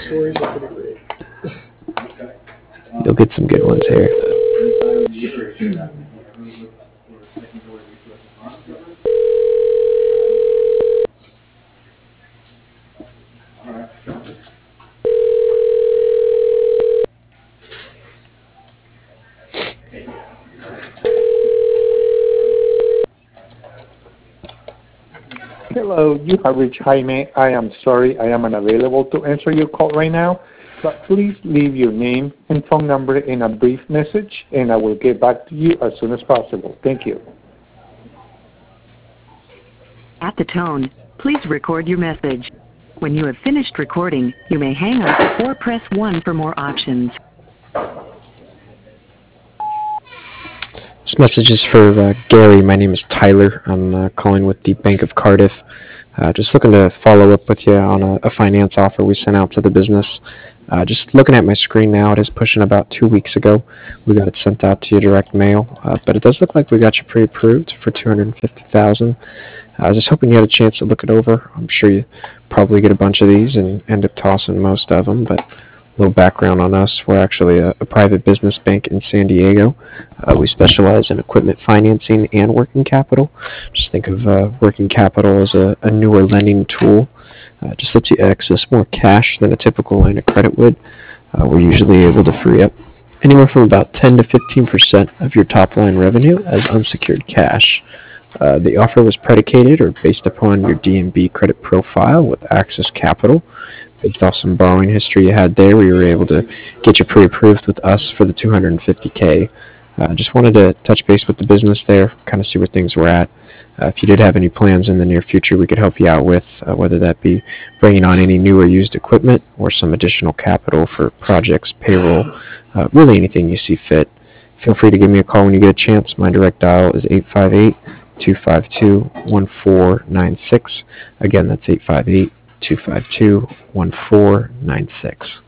stories are pretty great. You'll get some good ones here. Hello, you have reached Jaime. I am sorry I am unavailable to answer your call right now, but please leave your name and phone number in a brief message, and I will get back to you as soon as possible. Thank you. At the tone, please record your message. When you have finished recording, you may hang up or press 1 for more options. This message is for Gary. My name is Tyler. I'm calling with the Bank of Cardiff. Just looking to follow up with you on a finance offer we sent out to the business. Just looking at my screen now, it is pushing about 2 weeks ago. We got it sent out to you direct mail, but it does look like we got you pre-approved for $250,000. I was just hoping you had a chance to look it over. I'm sure you probably get a bunch of these and end up tossing most of them, but a little background on us. We're actually a private business bank in San Diego. We specialize in equipment financing and working capital. Just think of working capital as a newer lending tool. Just lets you access more cash than a typical line of credit would. We're usually able to free up anywhere from about 10 to 15% of your top line revenue as unsecured cash. The offer was predicated or based upon your D&B credit profile with Access Capital. Based off some borrowing history you had there, we were able to get you pre-approved with us for the $250K. Just wanted to touch base with the business there, kind of see where things were at. If you did have any plans in the near future we could help you out with, whether that be bringing on any new or used equipment or some additional capital for projects, payroll, really anything you see fit. Feel free to give me a call when you get a chance. My direct dial is 858-252-1496. Again, that's 858-252-1496.